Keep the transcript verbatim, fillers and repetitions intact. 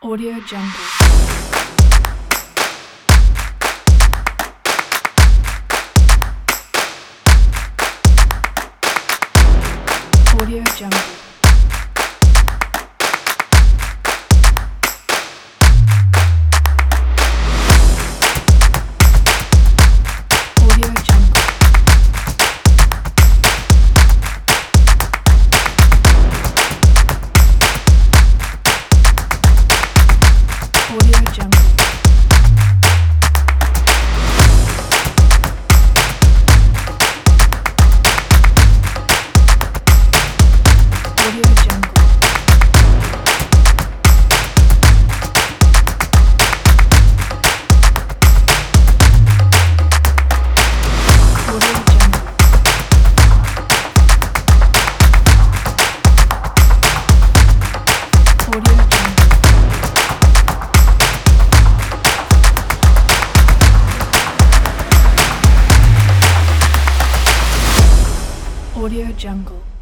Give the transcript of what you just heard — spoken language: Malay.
Audio Jungle. Audio Jungle. Audio Jungle. Audio Jungle. Audio Jungle. Audio Jungle. Audio Jungle. Audio Jungle.